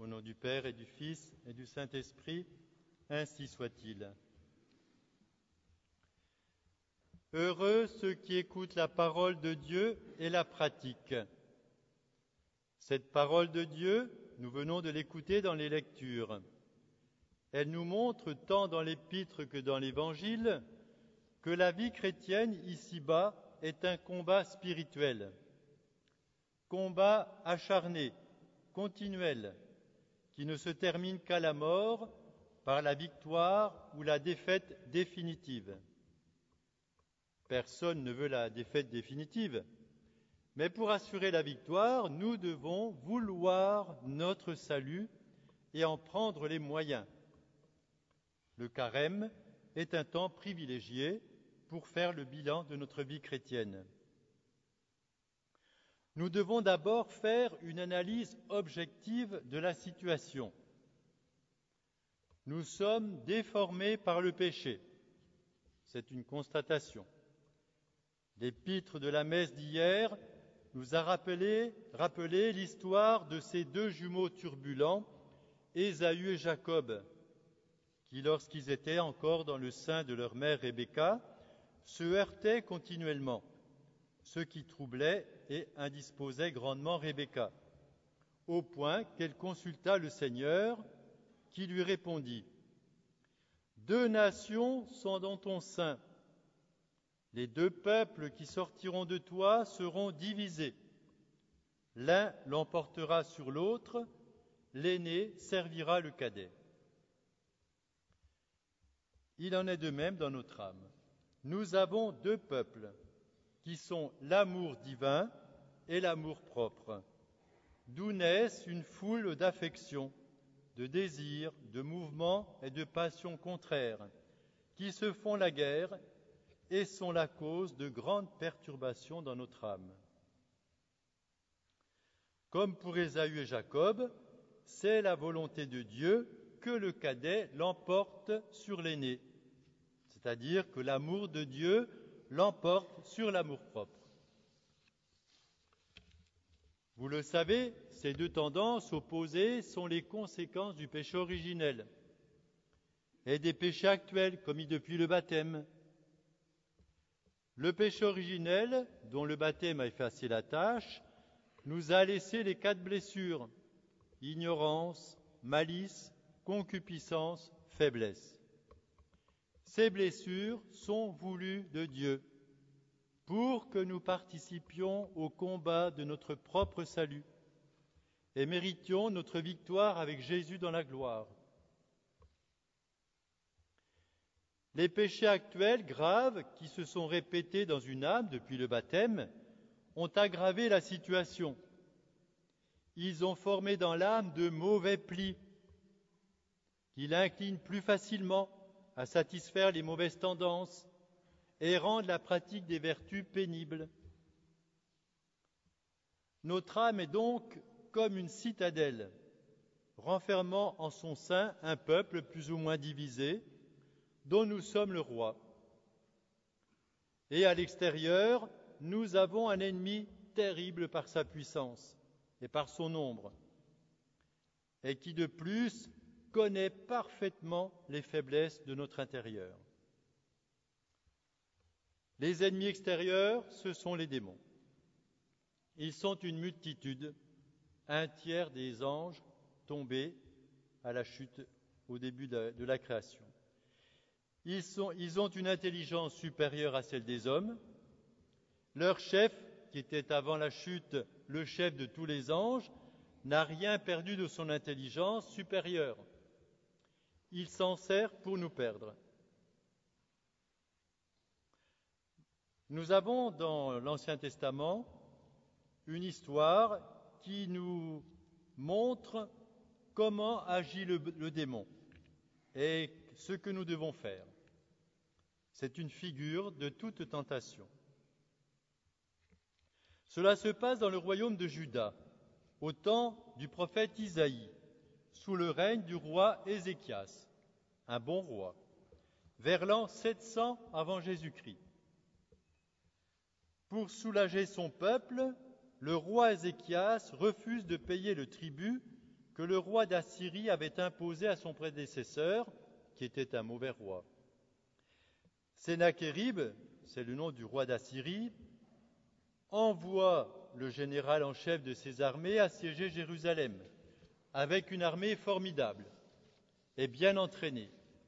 Au nom du Père et du Fils et du Saint-Esprit, ainsi soit-il. Heureux ceux qui écoutent la parole de Dieu et la pratiquent. Cette parole de Dieu, nous venons de l'écouter dans les lectures. Elle nous montre, tant dans l'Épître que dans l'Évangile, que la vie chrétienne ici-bas est un combat spirituel. Combat acharné, continuel, qui ne se termine qu'à la mort, par la victoire ou la défaite définitive. Personne ne veut la défaite définitive, mais pour assurer la victoire, nous devons vouloir notre salut et en prendre les moyens. Le carême est un temps privilégié pour faire le bilan de notre vie chrétienne. Nous devons d'abord faire une analyse objective de la situation. Nous sommes déformés par le péché. C'est une constatation. L'épître de la messe d'hier nous a rappelé l'histoire de ces deux jumeaux turbulents, Ésaü et Jacob, qui, lorsqu'ils étaient encore dans le sein de leur mère Rebecca, se heurtaient continuellement, ce qui troublait et indisposait grandement Rebecca, au point qu'elle consulta le Seigneur, qui lui répondit : « 2 nations sont dans ton sein. Les 2 peuples qui sortiront de toi seront divisés. L'un l'emportera sur l'autre, l'aîné servira le cadet. » Il en est de même dans notre âme. Nous avons 2 peuples, qui sont l'amour divin et l'amour propre, d'où naissent une foule d'affections, de désirs, de mouvements et de passions contraires, qui se font la guerre et sont la cause de grandes perturbations dans notre âme. Comme pour Ésaü et Jacob, c'est la volonté de Dieu que le cadet l'emporte sur l'aîné, c'est-à-dire que l'amour de Dieu l'emporte sur l'amour-propre. Vous le savez, ces 2 tendances opposées sont les conséquences du péché originel et des péchés actuels commis depuis le baptême. Le péché originel, dont le baptême a effacé la tâche, nous a laissé les 4 blessures: ignorance, malice, concupiscence, faiblesse. Ces blessures sont voulues de Dieu pour que nous participions au combat de notre propre salut et méritions notre victoire avec Jésus dans la gloire. Les péchés actuels graves qui se sont répétés dans une âme depuis le baptême ont aggravé la situation. Ils ont formé dans l'âme de mauvais plis qui l'inclinent plus facilement à satisfaire les mauvaises tendances et rendent la pratique des vertus pénible. Notre âme est donc comme une citadelle, renfermant en son sein un peuple plus ou moins divisé, dont nous sommes le roi. Et à l'extérieur, nous avons un ennemi terrible par sa puissance et par son nombre, et qui de plus connaît parfaitement les faiblesses de notre intérieur. Les ennemis extérieurs, ce sont les démons. Ils sont une multitude, 1/3 des anges tombés à la chute au début de la création. Ils ont une intelligence supérieure à celle des hommes. Leur chef, qui était avant la chute le chef de tous les anges, n'a rien perdu de son intelligence supérieure. Il s'en sert pour nous perdre. Nous avons dans l'Ancien Testament une histoire qui nous montre comment agit le démon et ce que nous devons faire. C'est une figure de toute tentation. Cela se passe dans le royaume de Juda, au temps du prophète Isaïe, sous le règne du roi Ézéchias, un bon roi, vers l'an 700 avant Jésus-Christ. Pour soulager son peuple, le roi Ézéchias refuse de payer le tribut que le roi d'Assyrie avait imposé à son prédécesseur, qui était un mauvais roi. Sennachérib, c'est le nom du roi d'Assyrie, envoie le général en chef de ses armées assiéger Jérusalem, avec une armée formidable et bien entraînée.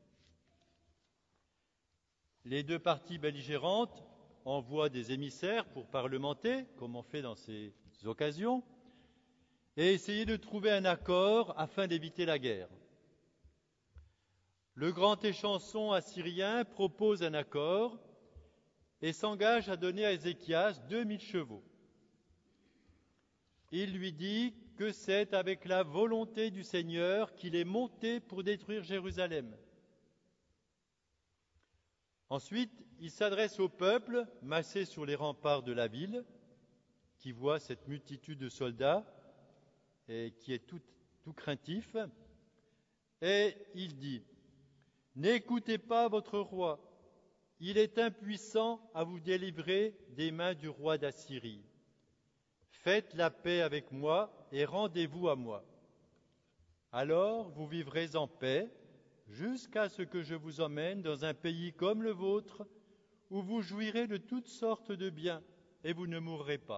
Les deux parties belligérantes envoient des émissaires pour parlementer, comme on fait dans ces occasions, et essayer de trouver un accord afin d'éviter la guerre. Le grand échanson assyrien propose un accord et s'engage à donner à Ézéchias 2000 chevaux. Il lui dit que c'est avec la volonté du Seigneur qu'il est monté pour détruire Jérusalem. Ensuite, il s'adresse au peuple massé sur les remparts de la ville, qui voit cette multitude de soldats et qui est tout craintif, et il dit « N'écoutez pas votre roi, il est impuissant à vous délivrer des mains du roi d'Assyrie. Faites la paix avec moi et rendez-vous à moi. Alors vous vivrez en paix jusqu'à ce que je vous emmène dans un pays comme le vôtre, où vous jouirez de toutes sortes de biens et vous ne mourrez pas. »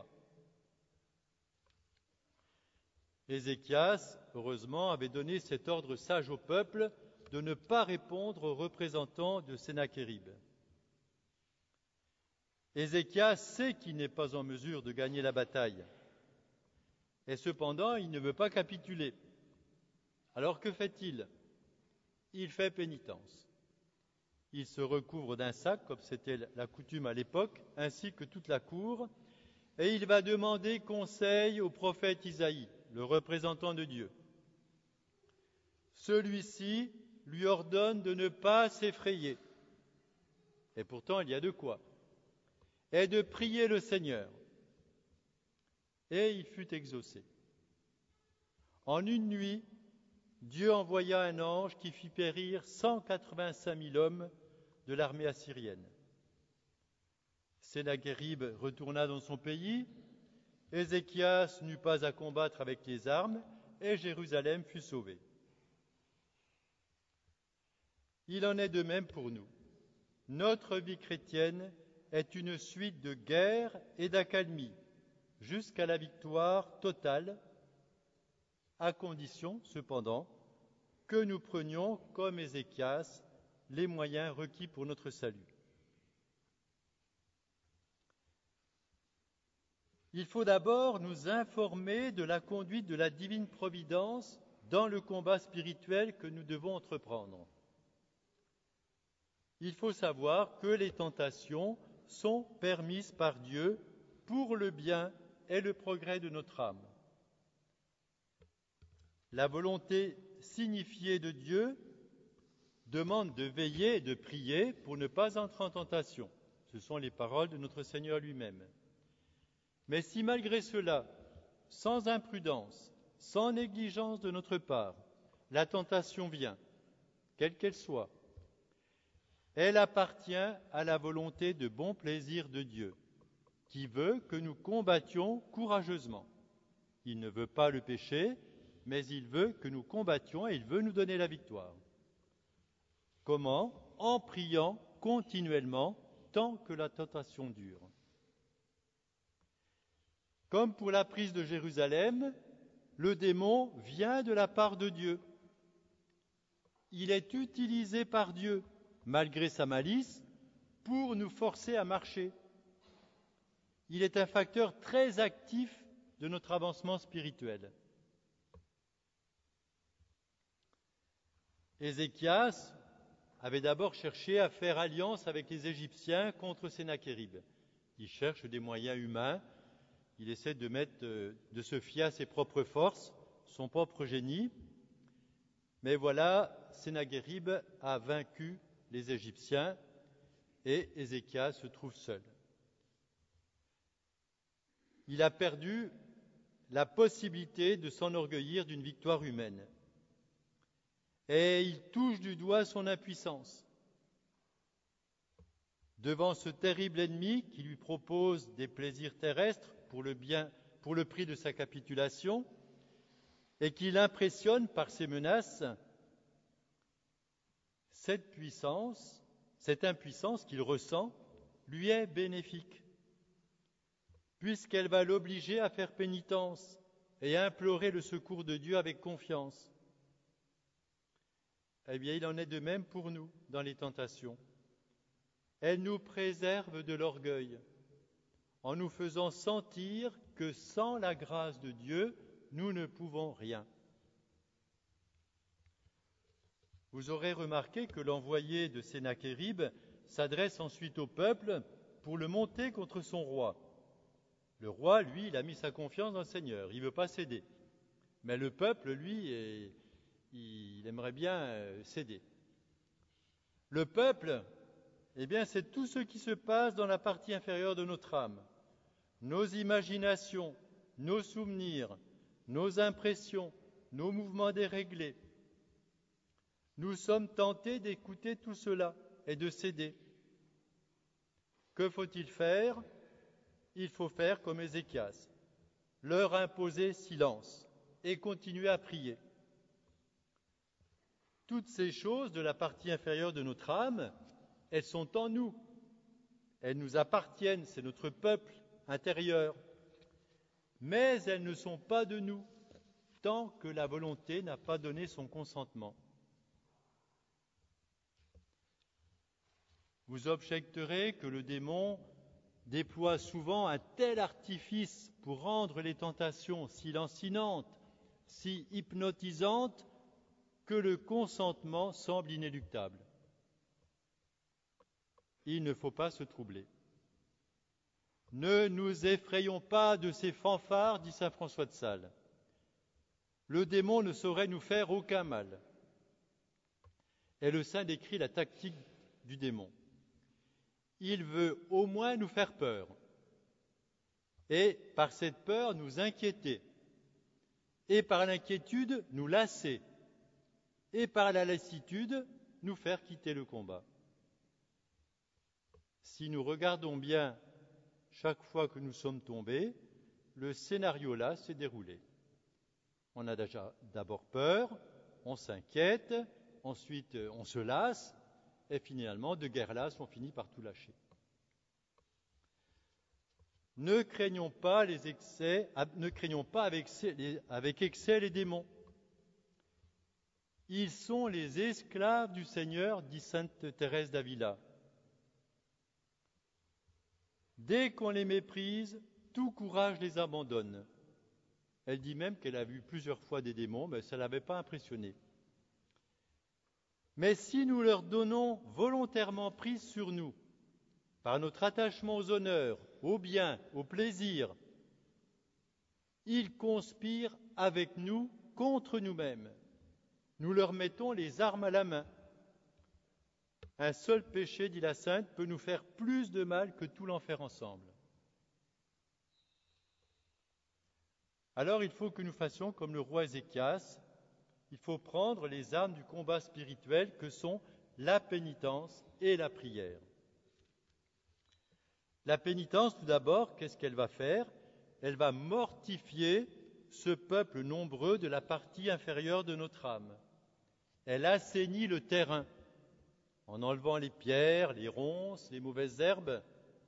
Ézéchias, heureusement, avait donné cet ordre sage au peuple de ne pas répondre aux représentants de Sennachérib. Ézéchias sait qu'il n'est pas en mesure de gagner la bataille. Et cependant, il ne veut pas capituler. Alors que fait-il ? Il fait pénitence. Il se recouvre d'un sac, comme c'était la coutume à l'époque, ainsi que toute la cour, et il va demander conseil au prophète Isaïe, le représentant de Dieu. Celui-ci lui ordonne de ne pas s'effrayer. Et pourtant, il y a de quoi. Et de prier le Seigneur. Et il fut exaucé. En une nuit, Dieu envoya un ange qui fit périr 185 000 hommes de l'armée assyrienne. Sennachérib retourna dans son pays, Ézéchias n'eut pas à combattre avec les armes, et Jérusalem fut sauvée. Il en est de même pour nous. Notre vie chrétienne est une suite de guerres et d'accalmies, jusqu'à la victoire totale, à condition, cependant, que nous prenions, comme Ézéchias, les moyens requis pour notre salut. Il faut d'abord nous informer de la conduite de la divine providence dans le combat spirituel que nous devons entreprendre. Il faut savoir que les tentations sont permises par Dieu pour le bien et le progrès de notre âme. La volonté signifiée de Dieu demande de veiller et de prier pour ne pas entrer en tentation. Ce sont les paroles de notre Seigneur lui-même. Mais si malgré cela, sans imprudence, sans négligence de notre part, la tentation vient, quelle qu'elle soit, elle appartient à la volonté de bon plaisir de Dieu, qui veut que nous combattions courageusement. Il ne veut pas le péché, mais il veut que nous combattions et il veut nous donner la victoire. Comment ? En priant continuellement, tant que la tentation dure. Comme pour la prise de Jérusalem, le démon vient de la part de Dieu. Il est utilisé par Dieu, malgré sa malice, pour nous forcer à marcher. Il est un facteur très actif de notre avancement spirituel. Ézéchias avait d'abord cherché à faire alliance avec les Égyptiens contre Sennachérib. Il cherche des moyens humains, il essaie de se fier à ses propres forces, son propre génie. Mais voilà, Sennachérib a vaincu les Égyptiens et Ézéchias se trouve seul. Il a perdu la possibilité de s'enorgueillir d'une victoire humaine. Et il touche du doigt son impuissance. Devant ce terrible ennemi qui lui propose des plaisirs terrestres pour le prix de sa capitulation, et qui l'impressionne par ses menaces, cette impuissance qu'il ressent, lui est bénéfique, puisqu'elle va l'obliger à faire pénitence et à implorer le secours de Dieu avec confiance. Eh bien, il en est de même pour nous dans les tentations. Elle nous préserve de l'orgueil, en nous faisant sentir que sans la grâce de Dieu, nous ne pouvons rien. Vous aurez remarqué que l'envoyé de Sennachérib s'adresse ensuite au peuple pour le monter contre son roi. Le roi, lui, il a mis sa confiance dans le Seigneur, il ne veut pas céder. Mais le peuple, lui, il aimerait bien céder. Le peuple, eh bien, c'est tout ce qui se passe dans la partie inférieure de notre âme. Nos imaginations, nos souvenirs, nos impressions, nos mouvements déréglés. Nous sommes tentés d'écouter tout cela et de céder. Que faut-il faire ? Il faut faire comme Ézéchias, leur imposer silence et continuer à prier. Toutes ces choses de la partie inférieure de notre âme, elles sont en nous. Elles nous appartiennent, c'est notre peuple intérieur. Mais elles ne sont pas de nous, tant que la volonté n'a pas donné son consentement. Vous objecterez que le démon déploie souvent un tel artifice pour rendre les tentations si lancinantes, si hypnotisantes, que le consentement semble inéluctable. Il ne faut pas se troubler. Ne nous effrayons pas de ces fanfares, dit saint François de Sales. Le démon ne saurait nous faire aucun mal. Et le saint décrit la tactique du démon. Il veut au moins nous faire peur, et par cette peur nous inquiéter, et par l'inquiétude nous lasser, et par la lassitude nous faire quitter le combat. Si nous regardons bien chaque fois que nous sommes tombés, le scénario là s'est déroulé. On a déjà d'abord peur, on s'inquiète, ensuite on se lasse, et finalement, de guerre lasse, on finit par tout lâcher. Ne craignons pas avec excès les démons. Ils sont les esclaves du Seigneur, dit sainte Thérèse d'Avila. Dès qu'on les méprise, tout courage les abandonne. Elle dit même qu'elle a vu plusieurs fois des démons, mais ça ne l'avait pas impressionnée. Mais si nous leur donnons volontairement prise sur nous, par notre attachement aux honneurs, aux biens, aux plaisirs, ils conspirent avec nous contre nous-mêmes. Nous leur mettons les armes à la main. Un seul péché, dit la Sainte, peut nous faire plus de mal que tout l'enfer ensemble. Alors il faut que nous fassions comme le roi Ézéchias. Il faut prendre les armes du combat spirituel que sont la pénitence et la prière. La pénitence, tout d'abord, qu'est-ce qu'elle va faire ? Elle va mortifier ce peuple nombreux de la partie inférieure de notre âme. Elle assainit le terrain en enlevant les pierres, les ronces, les mauvaises herbes.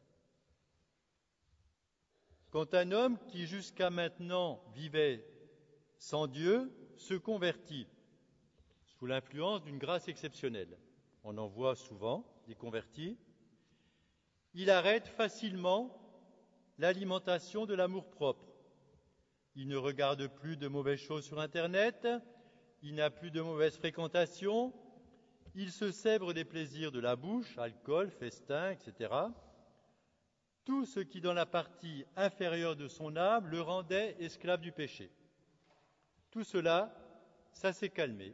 Quand un homme qui jusqu'à maintenant vivait sans Dieu se convertit sous l'influence d'une grâce exceptionnelle. On en voit souvent des convertis. Il arrête facilement l'alimentation de l'amour-propre. Il ne regarde plus de mauvaises choses sur Internet, il n'a plus de mauvaises fréquentations, il se sèbre des plaisirs de la bouche, alcool, festin, etc. Tout ce qui, dans la partie inférieure de son âme, le rendait esclave du péché. Tout cela, ça s'est calmé.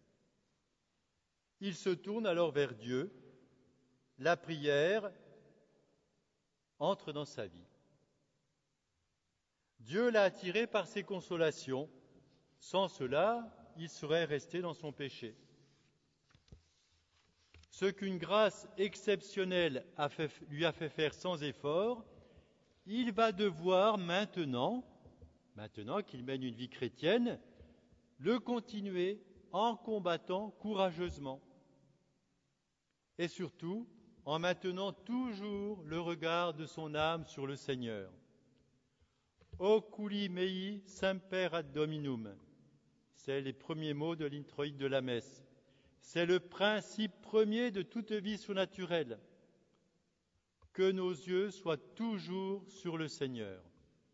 Il se tourne alors vers Dieu. La prière entre dans sa vie. Dieu l'a attiré par ses consolations. Sans cela, il serait resté dans son péché. Ce qu'une grâce exceptionnelle lui a fait faire sans effort, il va devoir maintenant qu'il mène une vie chrétienne, le continuer en combattant courageusement et surtout en maintenant toujours le regard de son âme sur le Seigneur. Oculi mei semper ad Dominum, c'est les premiers mots de l'introïte de la messe. C'est le principe premier de toute vie surnaturelle, que nos yeux soient toujours sur le Seigneur.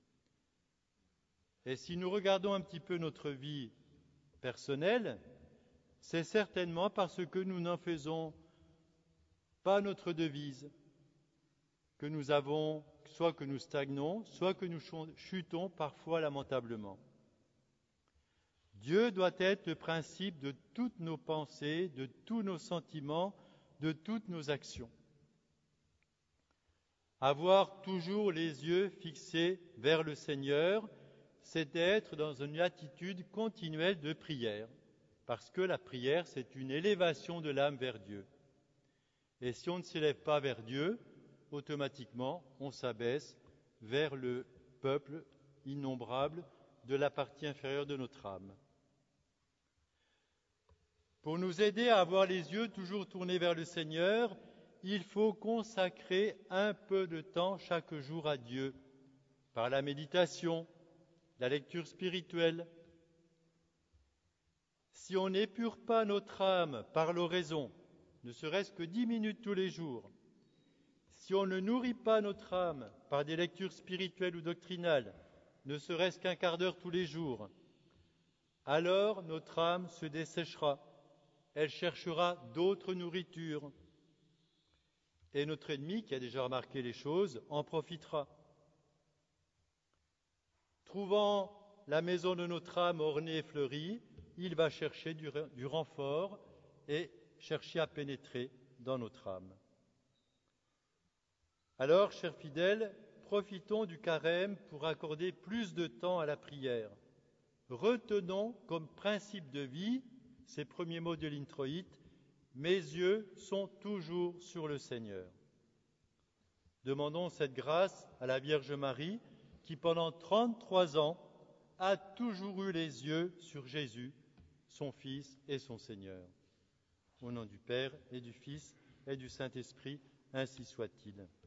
Et si nous regardons un petit peu notre vie personnelle, c'est certainement parce que nous n'en faisons pas notre devise, que nous avons, soit que nous stagnons, soit que nous chutons parfois lamentablement. Dieu doit être le principe de toutes nos pensées, de tous nos sentiments, de toutes nos actions. Avoir toujours les yeux fixés vers le Seigneur, c'est être dans une attitude continuelle de prière, parce que la prière, c'est une élévation de l'âme vers Dieu. Et si on ne s'élève pas vers Dieu, automatiquement, on s'abaisse vers le peuple innombrable de la partie inférieure de notre âme. Pour nous aider à avoir les yeux toujours tournés vers le Seigneur, il faut consacrer un peu de temps chaque jour à Dieu, par la méditation, la lecture spirituelle. Si on n'épure pas notre âme par l'oraison, ne serait-ce que 10 minutes tous les jours, si on ne nourrit pas notre âme par des lectures spirituelles ou doctrinales, ne serait-ce qu'un quart d'heure tous les jours, alors notre âme se desséchera, elle cherchera d'autres nourritures. Et notre ennemi, qui a déjà remarqué les choses, en profitera. Trouvant la maison de notre âme ornée et fleurie, il va chercher du renfort et chercher à pénétrer dans notre âme. Alors, chers fidèles, profitons du carême pour accorder plus de temps à la prière. Retenons comme principe de vie ces premiers mots de l'introïte, « Mes yeux sont toujours sur le Seigneur ». Demandons cette grâce à la Vierge Marie qui, pendant 33 ans, a toujours eu les yeux sur Jésus, son Fils et son Seigneur. Au nom du Père et du Fils et du Saint-Esprit, ainsi soit-il.